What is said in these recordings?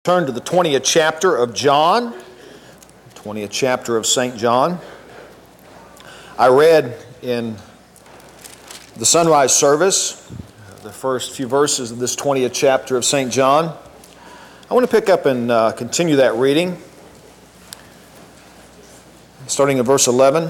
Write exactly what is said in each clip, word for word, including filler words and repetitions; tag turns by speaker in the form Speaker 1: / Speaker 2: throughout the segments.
Speaker 1: Turn to the twentieth chapter of John, twentieth chapter of Saint John. I read in the sunrise service the first few verses of this twentieth chapter of Saint John. I want to pick up and uh, continue that reading, starting in verse eleven.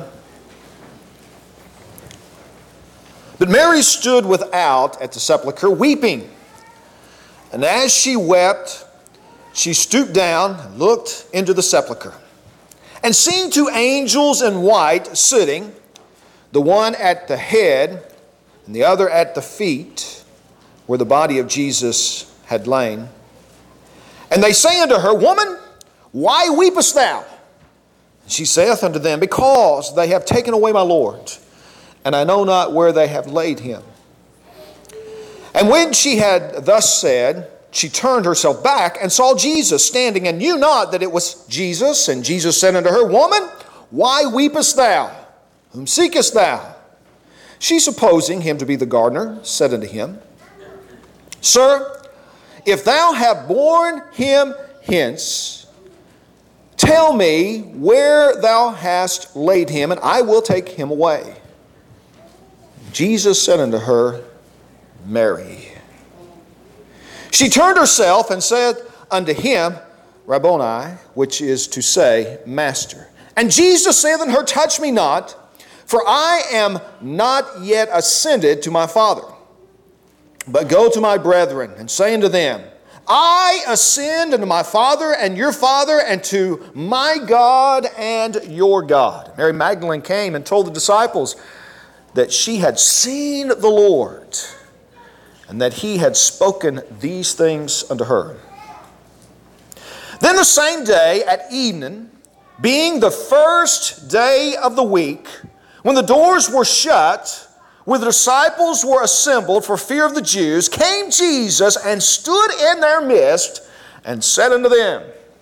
Speaker 1: But Mary stood without at the sepulchre, weeping. And as she wept, she stooped down and looked into the sepulchre, and seeing two angels in white sitting, the one at the head and the other at the feet, where the body of Jesus had lain. And they say unto her, Woman, why weepest thou? And she saith unto them, Because they have taken away my Lord, and I know not where they have laid him. And when she had thus said, she turned herself back and saw Jesus standing, and knew not that it was Jesus. And Jesus said unto her, Woman, why weepest thou? Whom seekest thou? She, supposing him to be the gardener, said unto him, Sir, if thou have borne him hence, tell me where thou hast laid him, and I will take him away. Jesus said unto her, Mary. She turned herself and said unto him, Rabboni, which is to say, Master. And Jesus said unto her, Touch me not, for I am not yet ascended to my Father. But go to my brethren, and say unto them, I ascend unto my Father and your Father, and to my God and your God. Mary Magdalene came and told the disciples that she had seen the Lord, and that he had spoken these things unto her. Then the same day at evening, being the first day of the week, when the doors were shut, where the disciples were assembled for fear of the Jews, came Jesus and stood in their midst and said unto them,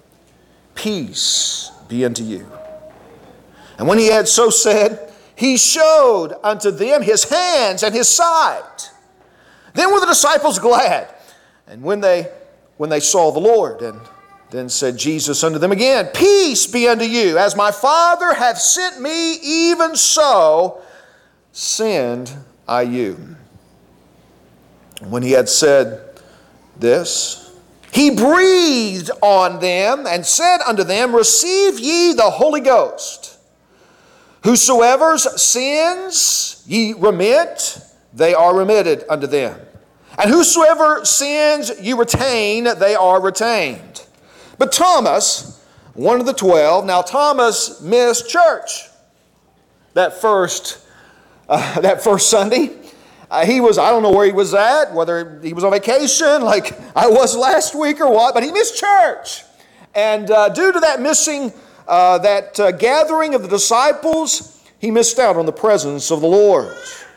Speaker 1: Peace be unto you. And when he had so said, he showed unto them his hands and his side. Then were the disciples glad, and when they when they saw the Lord. And then said Jesus unto them again, Peace be unto you. As my Father hath sent me, even so send I you. When he had said this, he breathed on them and said unto them, Receive ye the Holy Ghost. Whosoever's sins ye remit, they are remitted unto them. And whosoever sins you retain, they are retained. But Thomas, one of the twelve, now Thomas missed church that first, uh, that first Sunday. Uh, he was, I don't know where he was at, whether he was on vacation like I was last week or what, but he missed church. And uh, due to that missing, uh, that uh, gathering of the disciples, he missed out on the presence of the Lord.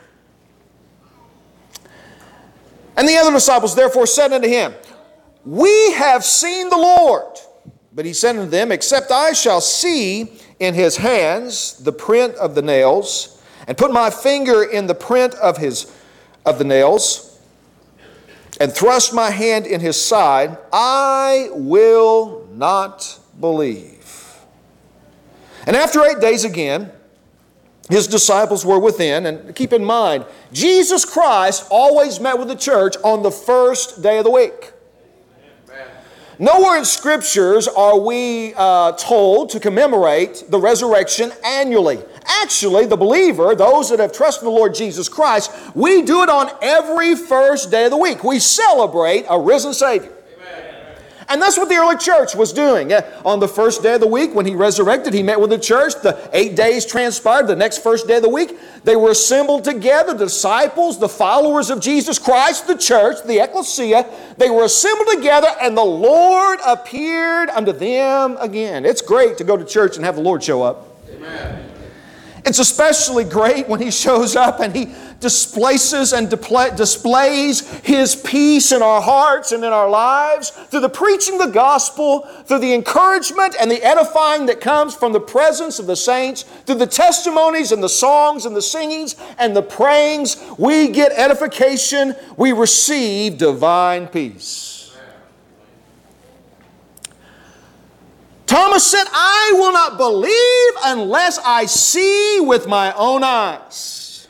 Speaker 1: And the other disciples therefore said unto him, We have seen the Lord. But he said unto them, Except I shall see in his hands the print of the nails, and put my finger in the print of his of the nails, and thrust my hand in his side, I will not believe. And after eight days again, his disciples were within, and keep in mind, Jesus Christ always met with the church on the first day of the week. Amen. Nowhere in Scriptures are we uh, told to commemorate the resurrection annually. Actually, the believer, those that have trusted the Lord Jesus Christ, we do it on every first day of the week. We celebrate a risen Savior. And that's what the early church was doing. On the first day of the week, when he resurrected, he met with the church. The eight days transpired. The next first day of the week, they were assembled together. The disciples, the followers of Jesus Christ, the church, the ecclesia, they were assembled together, and the Lord appeared unto them again. It's great to go to church and have the Lord show up. Amen. It's especially great when he shows up and he displaces and displays his peace in our hearts and in our lives through the preaching of the gospel, through the encouragement and the edifying that comes from the presence of the saints, through the testimonies and the songs and the singings and the prayings. We get edification. We receive divine peace. Thomas said, I will not believe unless I see with my own eyes.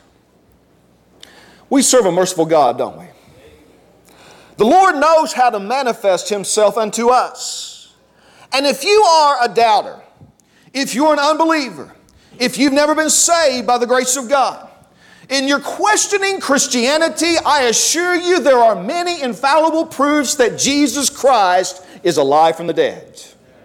Speaker 1: We serve a merciful God, don't we? The Lord knows how to manifest himself unto us. And if you are a doubter, if you're an unbeliever, if you've never been saved by the grace of God, in your questioning Christianity, I assure you there are many infallible proofs that Jesus Christ is alive from the dead.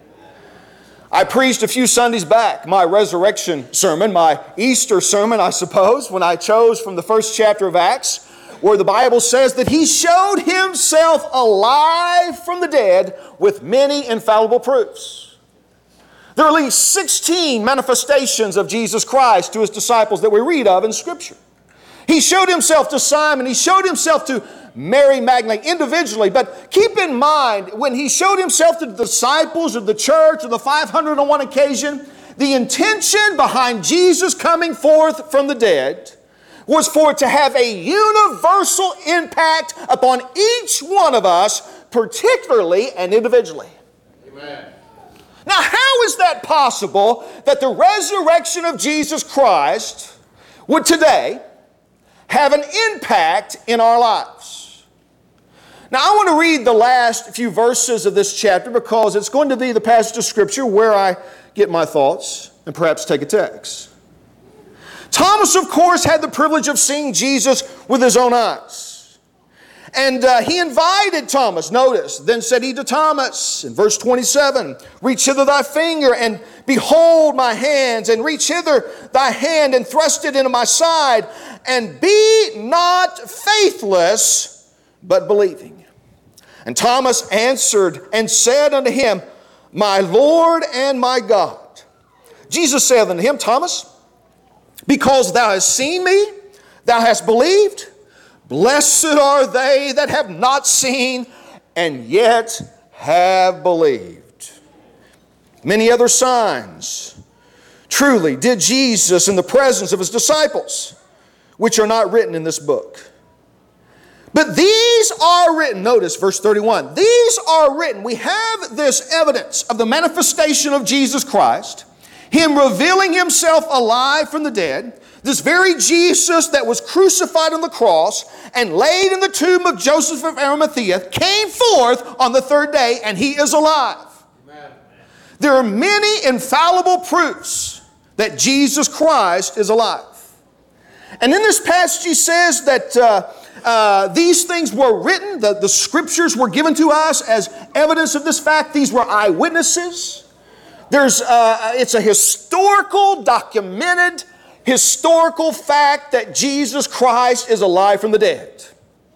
Speaker 1: I preached a few Sundays back my resurrection sermon, my Easter sermon, I suppose, when I chose from the first chapter of Acts, where the Bible says that He showed Himself alive from the dead with many infallible proofs. There are at least sixteen manifestations of Jesus Christ to His disciples that we read of in Scripture. He showed Himself to Simon. He showed Himself to Mary Magdalene individually. But keep in mind, when He showed Himself to the disciples of the church on the five hundred and one occasion, the intention behind Jesus coming forth from the dead was for it to have a universal impact upon each one of us, particularly and individually. Amen. Now, how is that possible that the resurrection of Jesus Christ would today have an impact in our lives? Now, I want to read the last few verses of this chapter because it's going to be the passage of Scripture where I get my thoughts and perhaps take a text. Thomas, of course, had the privilege of seeing Jesus with his own eyes. And uh, he invited Thomas, notice, then said he to Thomas, in verse twenty-seven, reach hither thy finger and behold my hands, and reach hither thy hand and thrust it into my side, and be not faithless, but believing. And Thomas answered and said unto him, my Lord and my God. Jesus said unto him, Thomas, because thou hast seen me, thou hast believed. Blessed are they that have not seen and yet have believed. Many other signs truly did Jesus in the presence of His disciples, which are not written in this book. But these are written, notice verse thirty-one, these are written, we have this evidence of the manifestation of Jesus Christ, Him revealing Himself alive from the dead, this very Jesus that was crucified on the cross and laid in the tomb of Joseph of Arimathea came forth on the third day, and He is alive. Amen. There are many infallible proofs that Jesus Christ is alive. And in this passage He says that uh, uh, these things were written, the, the Scriptures were given to us as evidence of this fact. These were eyewitnesses. There's, uh, it's a historical, documented, historical fact that Jesus Christ is alive from the dead.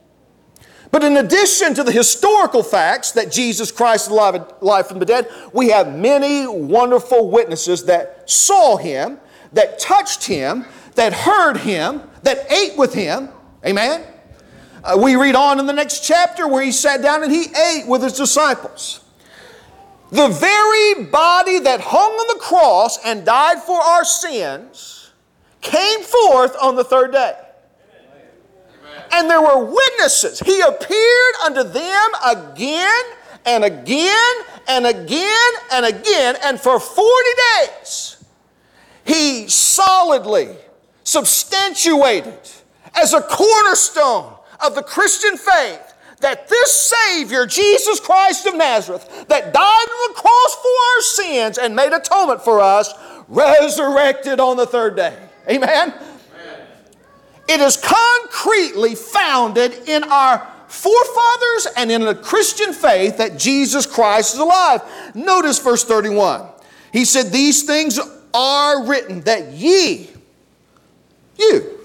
Speaker 1: But in addition to the historical facts that Jesus Christ is alive, alive from the dead, we have many wonderful witnesses that saw Him, that touched Him, that heard Him, that ate with Him. Amen? Uh, we read on in the next chapter where He sat down and He ate with His disciples. The very body that hung on the cross and died for our sins came forth on the third day. Amen. And there were witnesses. He appeared unto them again and again and again and again. And for forty days, He solidly substantiated as a cornerstone of the Christian faith that this Savior, Jesus Christ of Nazareth, that died on the cross for our sins and made atonement for us, resurrected on the third day. Amen? Amen. It is concretely founded in our forefathers and in the Christian faith that Jesus Christ is alive. Notice verse thirty-one. He said, these things are written that ye, you,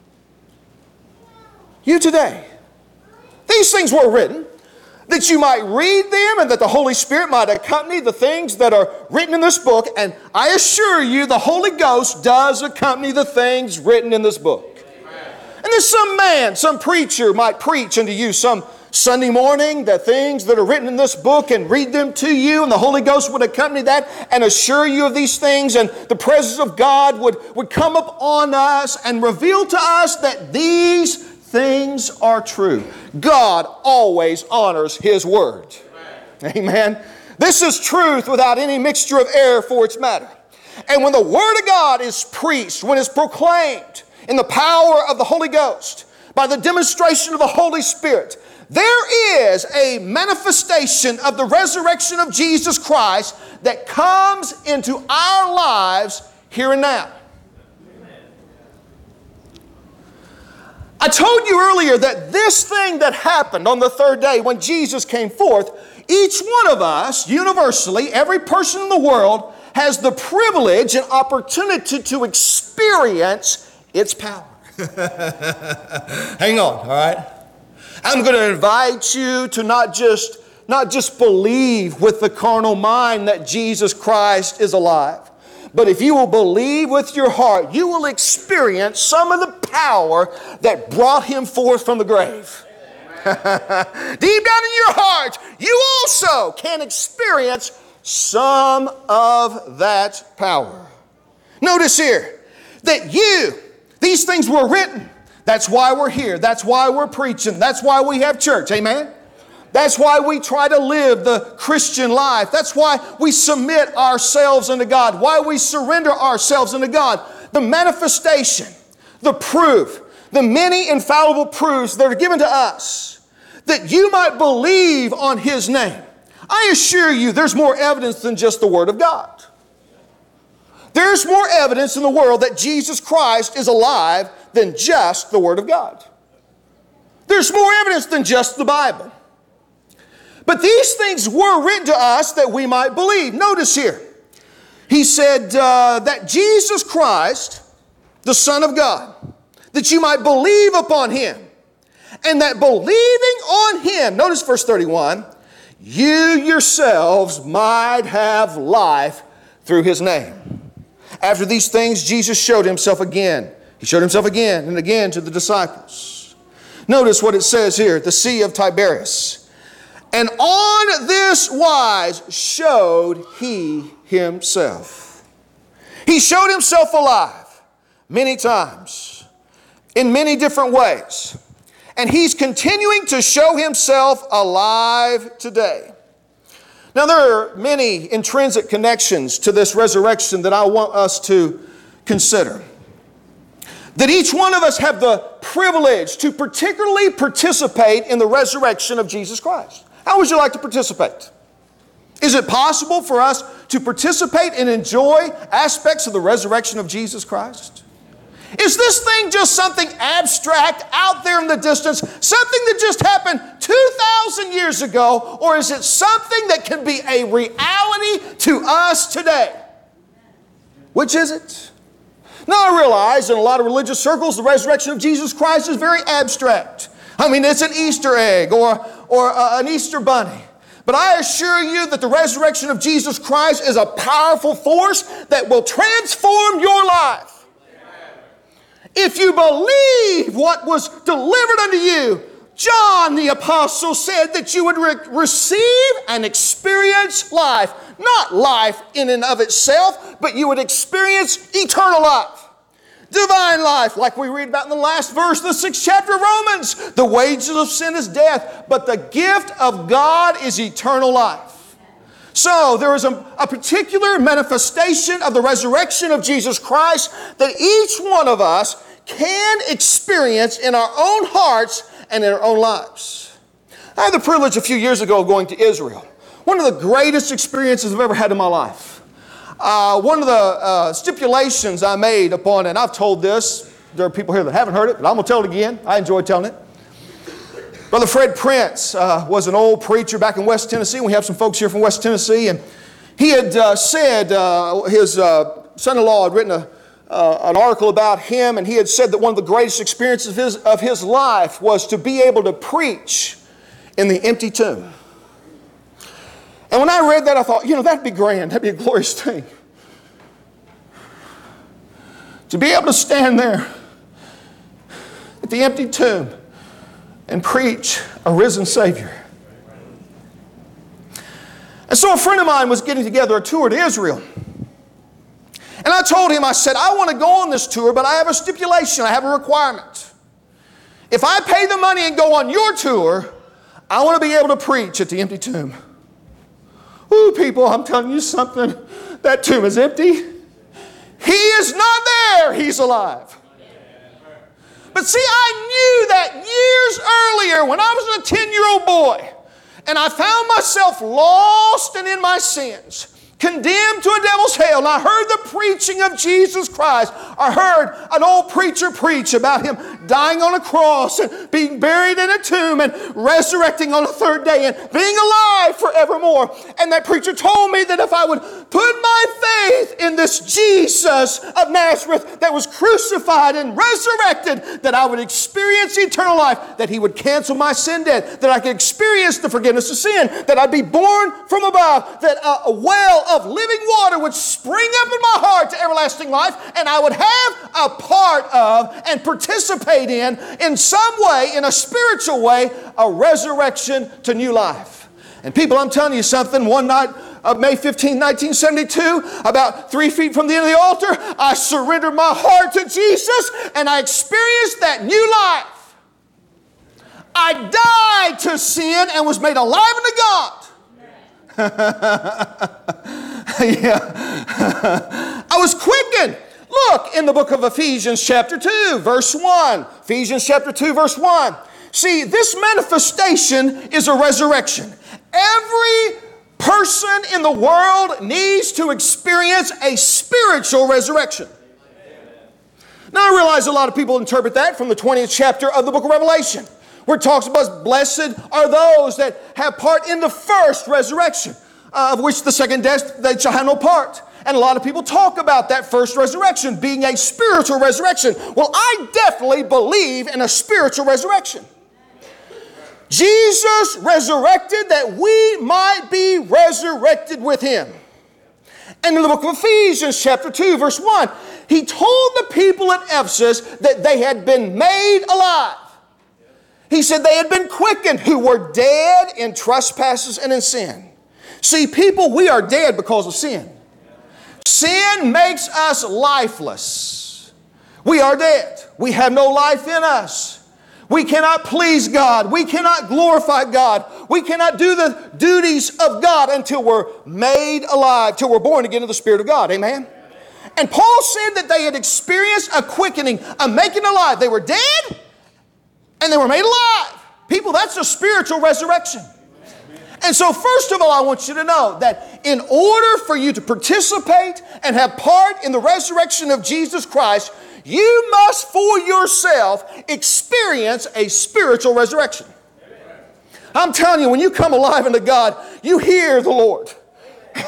Speaker 1: you today, these things were written that you might read them and that the Holy Spirit might accompany the things that are written in this book. And I assure you, the Holy Ghost does accompany the things written in this book. Amen. And there's some man, some preacher might preach unto you some Sunday morning the things that are written in this book and read them to you, and the Holy Ghost would accompany that and assure you of these things, and the presence of God would, would come up on us and reveal to us that these things are true. God always honors His word. Amen. Amen. This is truth without any mixture of error for its matter. And when the Word of God is preached, when it's proclaimed in the power of the Holy Ghost, by the demonstration of the Holy Spirit, there is a manifestation of the resurrection of Jesus Christ that comes into our lives here and now. I told you earlier that this thing that happened on the third day when Jesus came forth, each one of us, universally, every person in the world, has the privilege and opportunity to experience its power. Hang on, all right? I'm going to invite you to not just, not just believe with the carnal mind that Jesus Christ is alive, but if you will believe with your heart, you will experience some of the power that brought him forth from the grave. Deep down in your heart, you also can experience some of that power. Notice here that you, these things were written. That's why we're here. That's why we're preaching. That's why we have church. Amen? That's why we try to live the Christian life. That's why we submit ourselves unto God. Why we surrender ourselves unto God. The manifestation, the proof, the many infallible proofs that are given to us that you might believe on His name. I assure you there's more evidence than just the Word of God. There's more evidence in the world that Jesus Christ is alive than just the Word of God. There's more evidence than just the Bible. But these things were written to us that we might believe. Notice here, he said uh, that Jesus Christ, the Son of God, that you might believe upon Him, and that believing on Him, notice verse thirty-one, you yourselves might have life through His name. After these things, Jesus showed Himself again. He showed Himself again and again to the disciples. Notice what it says here, the Sea of Tiberias. And on this wise showed He Himself. He showed Himself alive many times, in many different ways. And He's continuing to show Himself alive today. Now there are many intrinsic connections to this resurrection that I want us to consider. That each one of us have the privilege to particularly participate in the resurrection of Jesus Christ. How would you like to participate? Is it possible for us to participate and enjoy aspects of the resurrection of Jesus Christ? Is this thing just something abstract out there in the distance, something that just happened two thousand years ago, or is it something that can be a reality to us today? Which is it? Now I realize in a lot of religious circles the resurrection of Jesus Christ is very abstract. I mean, it's an Easter egg or, or uh, an Easter bunny. But I assure you that the resurrection of Jesus Christ is a powerful force that will transform your life. If you believe what was delivered unto you, John the Apostle said that you would re- receive and experience life. Not life in and of itself, but you would experience eternal life. Divine life, like we read about in the last verse of the sixth chapter of Romans. The wages of sin is death, but the gift of God is eternal life. So there is a, a particular manifestation of the resurrection of Jesus Christ that each one of us can experience in our own hearts and in our own lives. I had the privilege a few years ago of going to Israel. One of the greatest experiences I've ever had in my life. Uh, one of the uh, stipulations I made upon, and I've told this, there are people here that haven't heard it, but I'm going to tell it again. I enjoy telling it. Brother Fred Prince uh, was an old preacher back in West Tennessee. We have some folks here from West Tennessee, and he had uh, said, uh, his uh, son-in-law had written a, uh, an article about him, and he had said that one of the greatest experiences of his, of his life was to be able to preach in the empty tomb. And when I read that, I thought, you know, that'd be grand. That'd be a glorious thing. To be able to stand there at the empty tomb and preach a risen Savior. And so a friend of mine was getting together a tour to Israel. And I told him, I said, I want to go on this tour, but I have a stipulation. I have a requirement. If I pay the money and go on your tour, I want to be able to preach at the empty tomb. Ooh, people, I'm telling you something. That tomb is empty. He is not there. He's alive. But see, I knew that years earlier when I was a ten-year-old boy and I found myself lost and in my sins, condemned to a devil's hell, and I heard the preaching of Jesus Christ. I heard an old preacher preach about Him dying on a cross and being buried in a tomb and resurrecting on the third day and being alive forevermore. And that preacher told me that if I would put my faith in this Jesus of Nazareth that was crucified and resurrected, that I would experience eternal life, that He would cancel my sin debt, that I could experience the forgiveness of sin, that I'd be born from above, that a, a well of living water would spring up in my heart to everlasting life, and I would have a part of and participate in, in some way, in a spiritual way, a resurrection to new life. And people, I'm telling you something, one night of May fifteenth, nineteen seventy-two, about three feet from the end of the altar, I surrendered my heart to Jesus, and I experienced that new life. I died to sin and was made alive unto God. Yeah. I was quickened. Look in the book of Ephesians chapter two, verse one. Ephesians chapter two, verse one. See, this manifestation is a resurrection. Every person in the world needs to experience a spiritual resurrection. Now, I realize a lot of people interpret that from the twentieth chapter of the book of Revelation, where it talks about blessed are those that have part in the first resurrection, uh, of which the second death they shall have no part. And a lot of people talk about that first resurrection being a spiritual resurrection. Well, I definitely believe in a spiritual resurrection. Jesus resurrected that we might be resurrected with Him. And in the book of Ephesians chapter two, verse one, he told the people at Ephesus that they had been made alive. He said they had been quickened who were dead in trespasses and in sin. See, people, we are dead because of sin. Sin makes us lifeless. We are dead. We have no life in us. We cannot please God. We cannot glorify God. We cannot do the duties of God until we're made alive, till we're born again of the Spirit of God. Amen? And Paul said that they had experienced a quickening, a making alive. They were dead and they were made alive. People, that's a spiritual resurrection. And so first of all, I want you to know that in order for you to participate and have part in the resurrection of Jesus Christ, you must for yourself experience a spiritual resurrection. I'm telling you, when you come alive unto God, you hear the Lord. You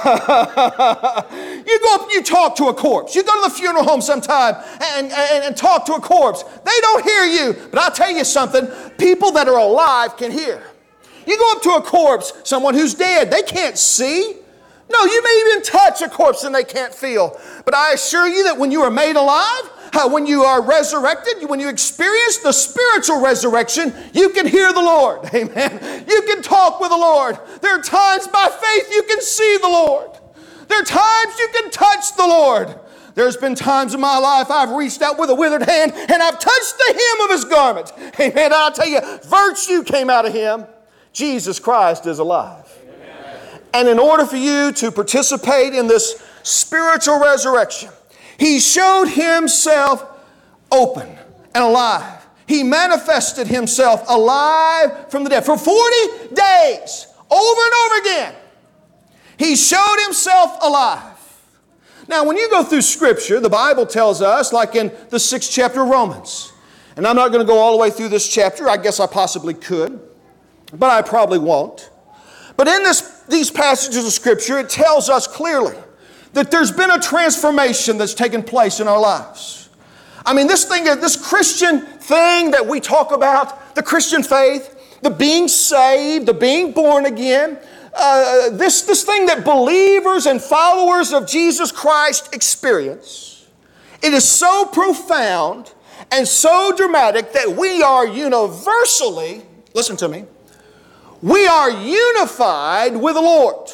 Speaker 1: go up and you talk to a corpse. You go to the funeral home sometime and, and, and talk to a corpse. They don't hear you. But I'll tell you something, people that are alive can hear. You go up to a corpse, someone who's dead, they can't see. No, you may even touch a corpse and they can't feel. But I assure you that when you are made alive, uh, when you are resurrected, when you experience the spiritual resurrection, you can hear the Lord. Amen. You can talk with the Lord. There are times by faith you can see the Lord. There are times you can touch the Lord. There's been times in my life I've reached out with a withered hand and I've touched the hem of His garment. Amen. And I'll tell you, virtue came out of Him. Jesus Christ is alive. Amen. And in order for you to participate in this spiritual resurrection, He showed Himself open and alive. He manifested Himself alive from the dead. For forty days, over and over again, He showed Himself alive. Now, when you go through Scripture, the Bible tells us, like in the sixth chapter of Romans, and I'm not going to go all the way through this chapter. I guess I possibly could, but I probably won't. But in this, these passages of Scripture, it tells us clearly that there's been a transformation that's taken place in our lives. I mean, this thing, this Christian thing that we talk about, the Christian faith, the being saved, the being born again, uh, this, this thing that believers and followers of Jesus Christ experience, it is so profound and so dramatic that we are universally, listen to me, we are unified with the Lord.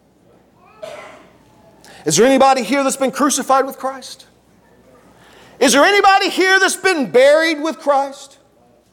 Speaker 1: Is there anybody here that's been crucified with Christ? Is there anybody here that's been buried with Christ?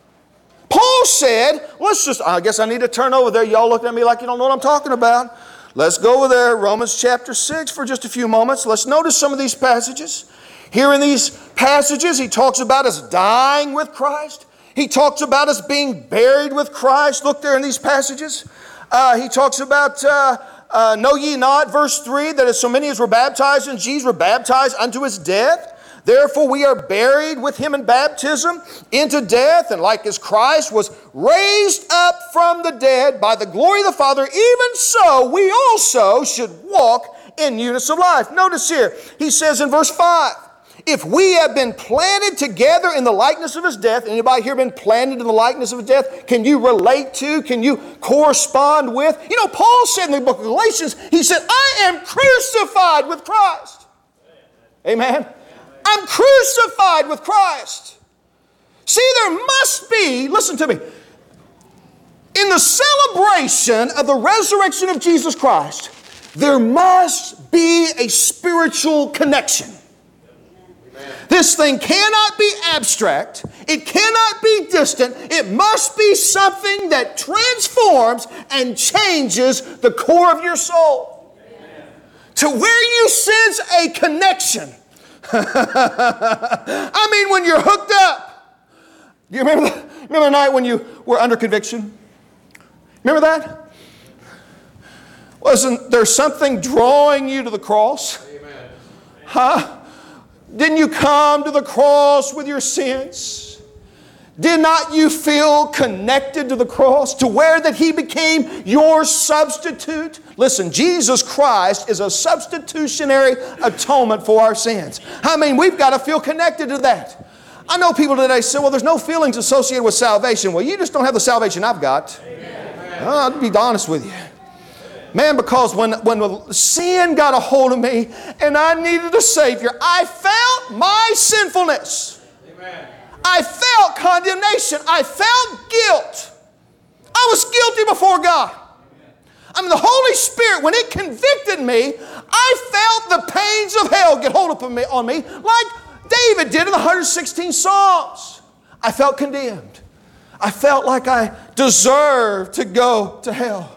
Speaker 1: Paul said, let's just, I guess I need to turn over there. Y'all looking at me like you don't know what I'm talking about. Let's go over there, Romans chapter six, for just a few moments. Let's notice some of these passages. Here in these passages, he talks about us dying with Christ. He talks about us being buried with Christ. Look there in these passages. Uh, he talks about, uh, uh, know ye not, verse three, that as so many as were baptized in Jesus were baptized unto his death. Therefore we are buried with him in baptism into death, and like as Christ was raised up from the dead by the glory of the Father, even so we also should walk in newness of life. Notice here, he says in verse five, if we have been planted together in the likeness of his death, anybody here been planted in the likeness of his death? Can you relate to, can you correspond with? You know, Paul said in the book of Galatians, he said, I am crucified with Christ. Amen. I'm crucified with Christ. See, there must be, listen to me, in the celebration of the resurrection of Jesus Christ, there must be a spiritual connection. Amen. This thing cannot be abstract. It cannot be distant. It must be something that transforms and changes the core of your soul. Amen. To where you sense a connection. I mean, when you're hooked up. Do you remember the, remember the night when you were under conviction? Remember that? Wasn't there something drawing you to the cross? Amen. Huh? Didn't you come to the cross with your sins? Did not you feel connected to the cross, to where that he became your substitute? Listen, Jesus Christ is a substitutionary atonement for our sins. I mean, we've got to feel connected to that. I know people today say, well, there's no feelings associated with salvation. Well, you just don't have the salvation I've got. Amen. I'll be honest with you. Man, because when, when sin got a hold of me and I needed a Savior, I felt my sinfulness. Amen. I felt condemnation. I felt guilt. I was guilty before God. I mean, the Holy Spirit, when it convicted me, I felt the pains of hell get hold of me, on me, like David did in the one hundred sixteen Psalms. I felt condemned. I felt like I deserved to go to hell.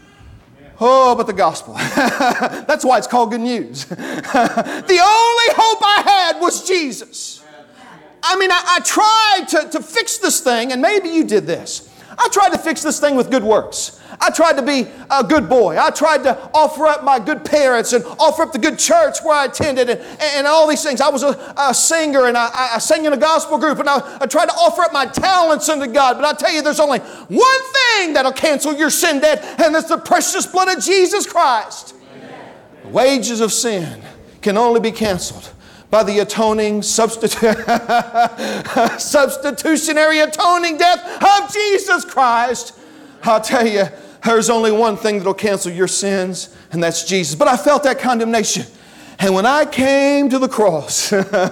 Speaker 1: Oh, but the gospel. That's why it's called good news. The only hope I had was Jesus. I mean, I, I tried to, to fix this thing, and maybe you did this. I tried to fix this thing with good works. I tried to be a good boy. I tried to offer up my good parents and offer up the good church where I attended and, and all these things. I was a, a singer, and I, I sang in a gospel group, and I, I tried to offer up my talents unto God. But I tell you, there's only one thing that'll cancel your sin debt, and that's the precious blood of Jesus Christ. Amen. The wages of sin can only be canceled by the atoning, substitu- substitutionary atoning death of Jesus Christ. I'll tell you, there's only one thing that'll cancel your sins, and that's Jesus. But I felt that condemnation. And when I came to the cross,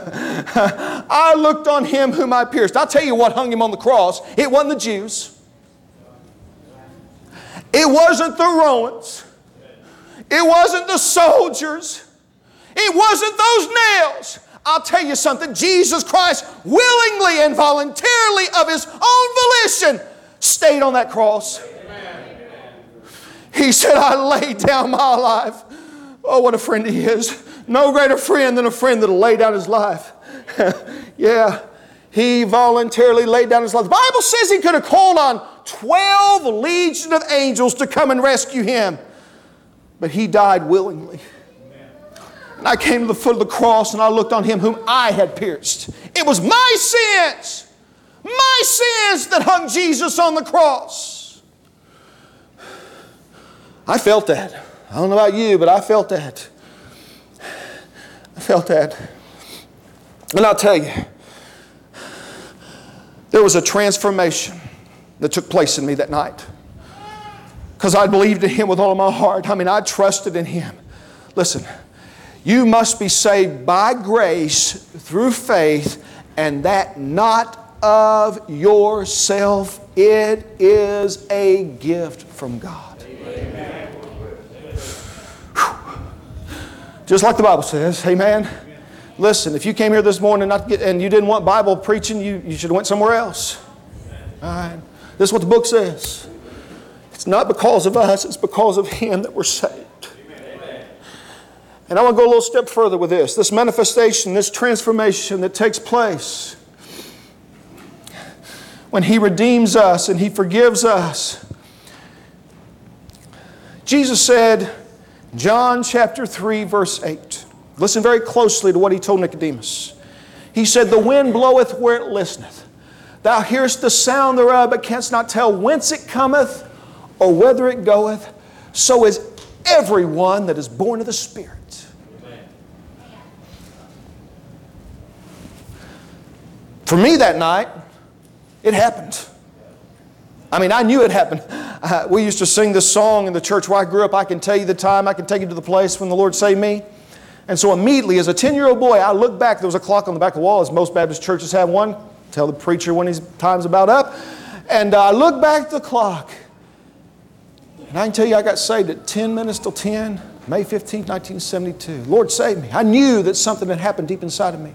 Speaker 1: I looked on him whom I pierced. I'll tell you what hung him on the cross. It wasn't the Jews. It wasn't the Romans. It wasn't the soldiers. It wasn't those nails. I'll tell you something. Jesus Christ willingly and voluntarily of his own volition stayed on that cross. Amen. He said, I laid down my life. Oh, what a friend he is. No greater friend than a friend that'll lay down his life. Yeah, he voluntarily laid down his life. The Bible says he could have called on twelve legions of angels to come and rescue him. But he died willingly. And I came to the foot of the cross and I looked on him whom I had pierced. It was my sins, my sins that hung Jesus on the cross. I felt that. I don't know about you, but I felt that. I felt that. And I'll tell you, there was a transformation that took place in me that night. Because I believed in him with all of my heart. I mean, I trusted in him. Listen. You must be saved by grace through faith, and that not of yourself. It is a gift from God. Amen. Just like the Bible says, amen. Listen, if you came here this morning not to get, and you didn't want Bible preaching, you, you should have went somewhere else. All right. This is what the book says. It's not because of us, it's because of him that we're saved. And I want to go a little step further with this. This manifestation, this transformation that takes place when He redeems us and He forgives us. Jesus said, John chapter three, verse eight. Listen very closely to what He told Nicodemus. He said, the wind bloweth where it listeth. Thou hearest the sound thereof, but canst not tell whence it cometh or whither it goeth. So is everyone that is born of the Spirit. For me that night, it happened. I mean, I knew it happened. Uh, we used to sing this song in the church where I grew up. I can tell you the time, I can take you to the place when the Lord saved me. And so immediately, as a ten-year-old boy, I looked back. There was a clock on the back of the wall, as most Baptist churches have one. Tell the preacher when his time's about up. And uh, I looked back at the clock. And I can tell you I got saved at ten minutes till ten, May fifteenth, nineteen seventy-two. Lord saved me. I knew that something had happened deep inside of me.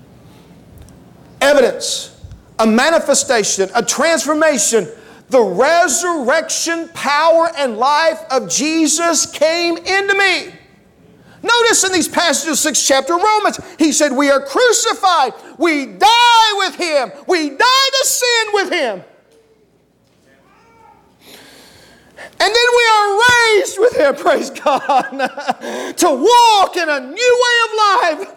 Speaker 1: Evidence, a manifestation, a transformation. The resurrection power and life of Jesus came into me. Notice in these passages, sixth chapter of Romans, he said we are crucified. We die with Him. We die to sin with Him. And then we are raised with Him, praise God, to walk in a new way of life.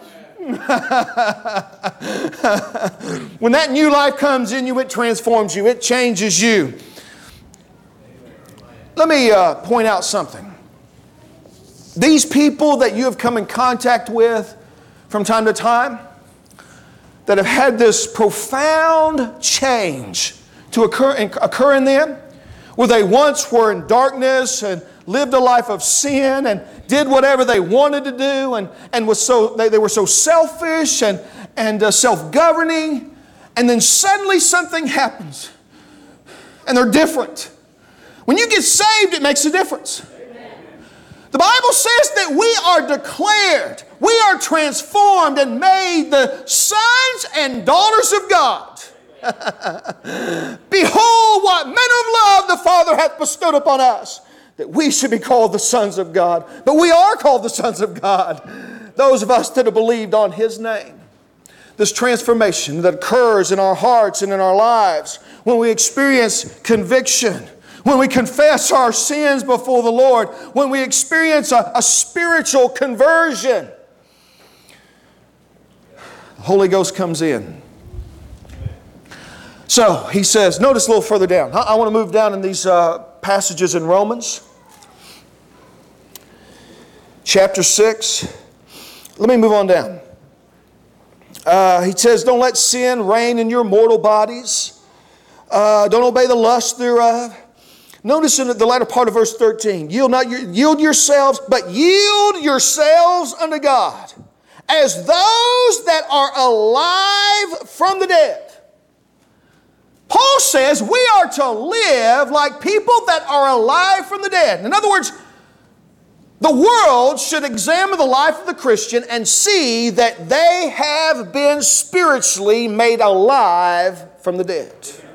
Speaker 1: When that new life comes in you, it transforms you. It changes you. Let me uh, point out something. These people that you have come in contact with from time to time that have had this profound change to occur in, occur in them, where they once were in darkness and lived a life of sin and did whatever they wanted to do and, and was so, they, they were so selfish and, and uh, self-governing, and then suddenly something happens and they're different. When you get saved, it makes a difference. The Bible says that we are declared, we are transformed and made the sons and daughters of God. Behold, what manner of love the Father hath bestowed upon us, that we should be called the sons of God. But we are called the sons of God, those of us that have believed on His name. This transformation that occurs in our hearts and in our lives when we experience conviction, when we confess our sins before the Lord, when we experience a, a spiritual conversion, the Holy Ghost comes in. So, he says, notice a little further down. I, I want to move down in these uh, passages in Romans. Chapter six. Let me move on down. Uh, he says, don't let sin reign in your mortal bodies. Uh, don't obey the lust thereof. Notice in the latter part of verse thirteen, yield not your, yield yourselves, but yield yourselves unto God, as those that are alive from the dead. Paul says we are to live like people that are alive from the dead. In other words, the world should examine the life of the Christian and see that they have been spiritually made alive from the dead.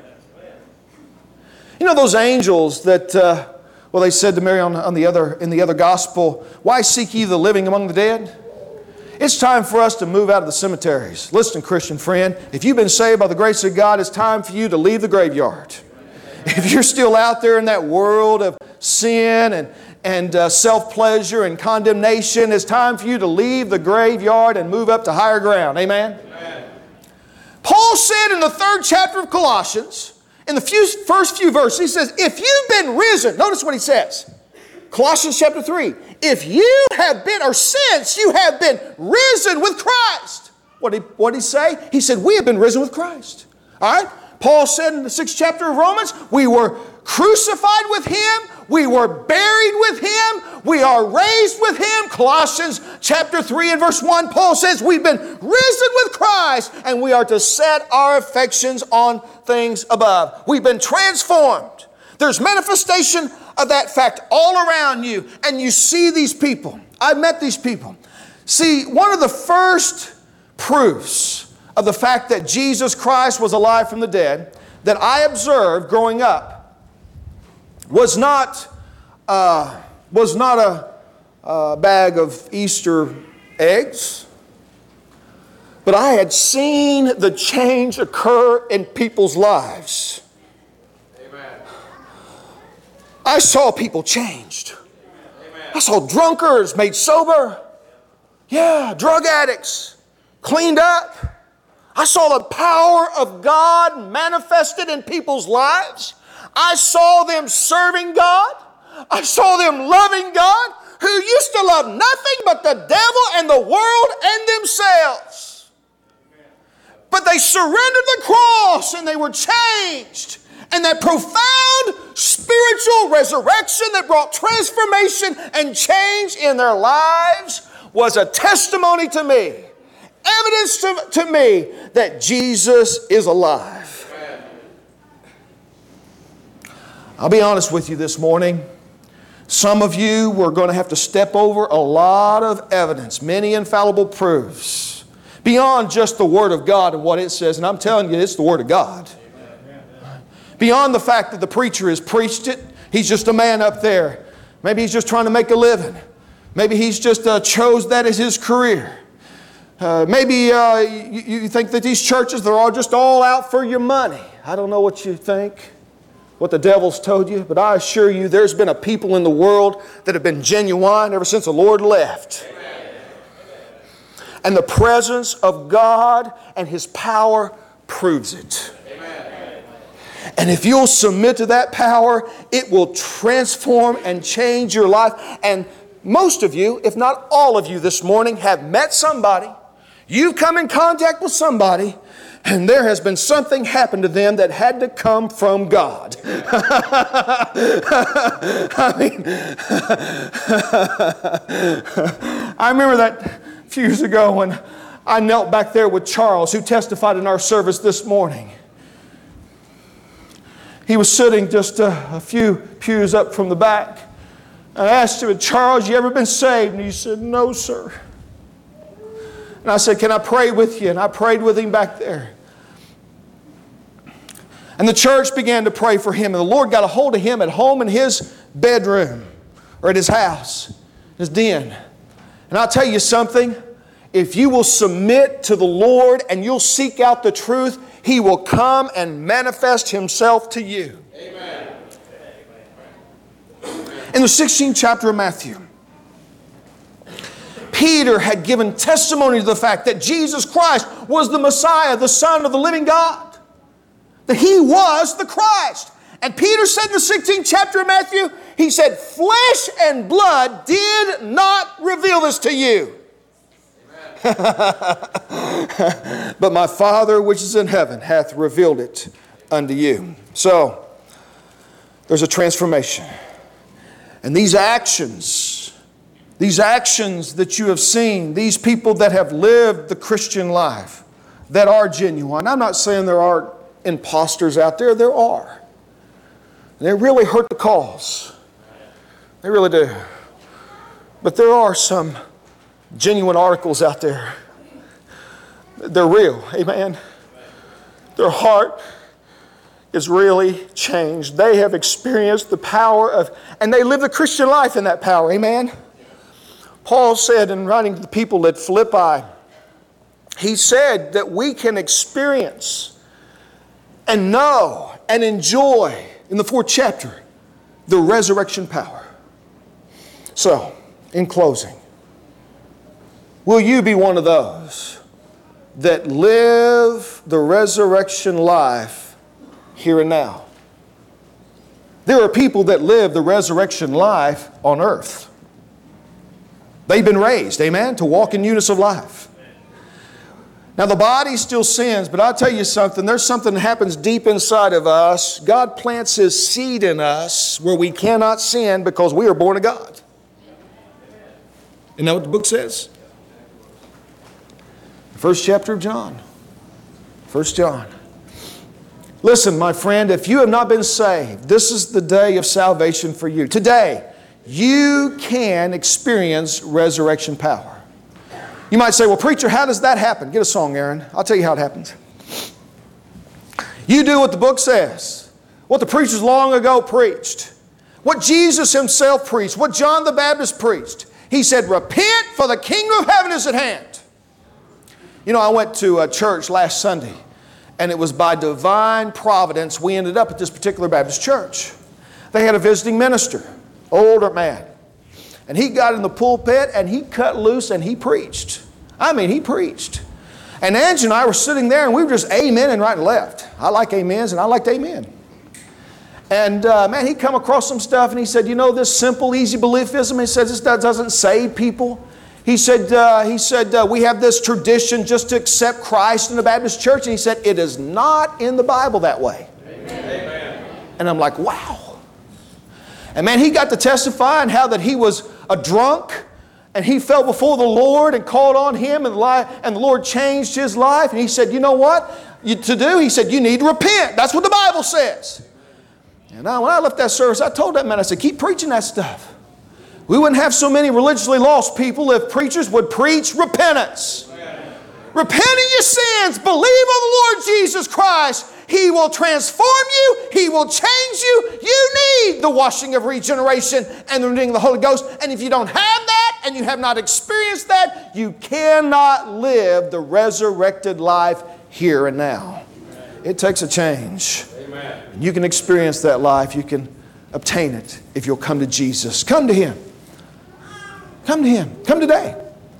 Speaker 1: You know those angels that, uh, well, they said to Mary on, on the other, in the other gospel, why seek ye the living among the dead? It's time for us to move out of the cemeteries. Listen, Christian friend, if you've been saved by the grace of God, it's time for you to leave the graveyard. If you're still out there in that world of sin and, and uh, self-pleasure and condemnation, it's time for you to leave the graveyard and move up to higher ground. Amen? Amen. Paul said in the third chapter of Colossians, in the few, first few verses, he says, if you've been risen, notice what he says. Colossians chapter three, if you have been, or since you have been risen with Christ. What did, what did he say? He said, we have been risen with Christ. All right? Paul said in the sixth chapter of Romans, we were crucified with Him. We were buried with Him. We are raised with Him. Colossians chapter three and verse one, Paul says we've been risen with Christ and we are to set our affections on things above. We've been transformed. There's manifestation of that fact all around you, and you see these people. I've met these people. See, one of the first proofs of the fact that Jesus Christ was alive from the dead that I observed growing up was not, uh, was not a, a bag of Easter eggs. But I had seen the change occur in people's lives. Amen. I saw people changed. Amen. I saw drunkards made sober. Yeah, drug addicts cleaned up. I saw the power of God manifested in people's lives. I saw them serving God. I saw them loving God, who used to love nothing but the devil and the world and themselves. But they surrendered the cross and they were changed. And that profound spiritual resurrection that brought transformation and change in their lives was a testimony to me, evidence to, to me that Jesus is alive. I'll be honest with you this morning. Some of you were going to have to step over a lot of evidence, many infallible proofs, beyond just the Word of God and what it says. And I'm telling you, it's the Word of God. Beyond the fact that the preacher has preached it, he's just a man up there. Maybe he's just trying to make a living. Maybe he's just uh, chose that as his career. Uh, maybe uh, you, you think that these churches, they're all just all out for your money. I don't know what you think, what the devil's told you, but I assure you there's been a people in the world that have been genuine ever since the Lord left. Amen. And the presence of God and His power proves it. Amen. And if you'll submit to that power, it will transform and change your life. And most of you, if not all of you this morning, have met somebody. You've come in contact with somebody, and there has been something happen to them that had to come from God. I mean, I remember that a few years ago when I knelt back there with Charles, who testified in our service this morning. He was sitting just a, a few pews up from the back. And I asked him, Charles, you ever been saved? And he said, no, sir. And I said, can I pray with you? And I prayed with him back there. And the church began to pray for him. And the Lord got a hold of him at home in his bedroom or at his house, his den. And I'll tell you something. If you will submit to the Lord and you'll seek out the truth, He will come and manifest Himself to you. Amen. In the sixteenth chapter of Matthew, Peter had given testimony to the fact that Jesus Christ was the Messiah, the Son of the living God. That He was the Christ. And Peter said in the sixteenth chapter of Matthew, he said, flesh and blood did not reveal this to you. But my Father which is in heaven hath revealed it unto you. So, there's a transformation. And these actions, these actions that you have seen, these people that have lived the Christian life, that are genuine. I'm not saying there aren't imposters out there. There are. And they really hurt the cause. They really do. But there are some genuine articles out there. They're real. Amen. Their heart is really changed. They have experienced the power of, and they live the Christian life in that power. Amen. Paul said in writing to the people at Philippi, he said that we can experience and know and enjoy, in the fourth chapter, the resurrection power. So, in closing, will you be one of those that live the resurrection life here and now? There are people that live the resurrection life on earth. They've been raised, amen, to walk in newness of life. Now the body still sins, but I'll tell you something, there's something that happens deep inside of us. God plants His seed in us where we cannot sin because we are born of God. Isn't that what the book says? First chapter of John. First John. Listen, my friend, if you have not been saved, this is the day of salvation for you. Today, you can experience resurrection power. You might say, well, preacher, how does that happen? Get a song, Aaron. I'll tell you how it happens. You do what the book says, what the preachers long ago preached, what Jesus Himself preached, what John the Baptist preached. He said, repent, for the kingdom of heaven is at hand. You know, I went to a church last Sunday, and it was by divine providence we ended up at this particular Baptist church. They had a visiting minister, older man. And he got in the pulpit and he cut loose and he preached. I mean, he preached. And Angie and I were sitting there and we were just amening right and left. I like amens and I liked amen. And uh, man, he come across some stuff and he said, you know, this simple, easy beliefism, he said, this doesn't save people. He said, uh, he said uh, we have this tradition just to accept Christ in the Baptist church. And he said, it is not in the Bible that way. Amen. And I'm like, wow. And man, he got to testify and how that he was a drunk and he fell before the Lord and called on Him and the, li- and the Lord changed his life. And he said, you know what you, to do? He said, you need to repent. That's what the Bible says. And I, when I left that service, I told that man, I said, keep preaching that stuff. We wouldn't have so many religiously lost people if preachers would preach repentance. Amen. Repent of your sins. Believe on the Lord Jesus Christ. He will transform you. He will change you. You need the washing of regeneration and the renewing of the Holy Ghost. And if you don't have that and you have not experienced that, you cannot live the resurrected life here and now. It takes a change. Amen. You can experience that life. You can obtain it if you'll come to Jesus. Come to Him. Come to Him. Come today.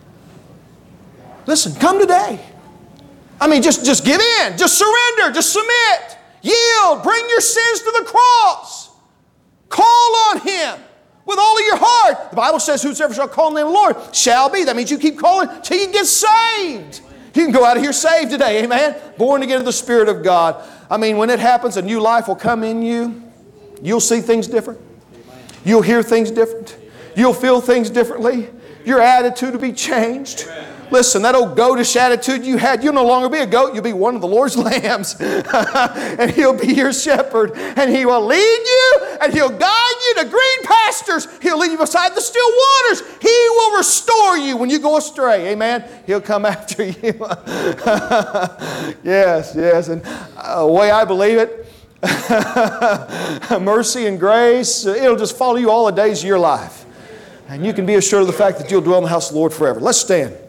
Speaker 1: Listen, come today. I mean, just, just give in. Just surrender. Just submit. Yield. Bring your sins to the cross. Call on Him with all of your heart. The Bible says, whosoever shall call on the name of the Lord shall be. That means you keep calling till you get saved. You can go out of here saved today. Amen. Born again of the Spirit of God. I mean, when it happens, a new life will come in you. You'll see things different. You'll hear things different. You'll feel things differently. Your attitude will be changed. Listen, that old goatish attitude you had, you'll no longer be a goat. You'll be one of the Lord's lambs. And He'll be your shepherd. And He will lead you and He'll guide you to green pastures. He'll lead you beside the still waters. He will restore you when you go astray. Amen. He'll come after you. Yes, yes. And the way I believe it, mercy and grace, it'll just follow you all the days of your life. And you can be assured of the fact that you'll dwell in the house of the Lord forever. Let's stand.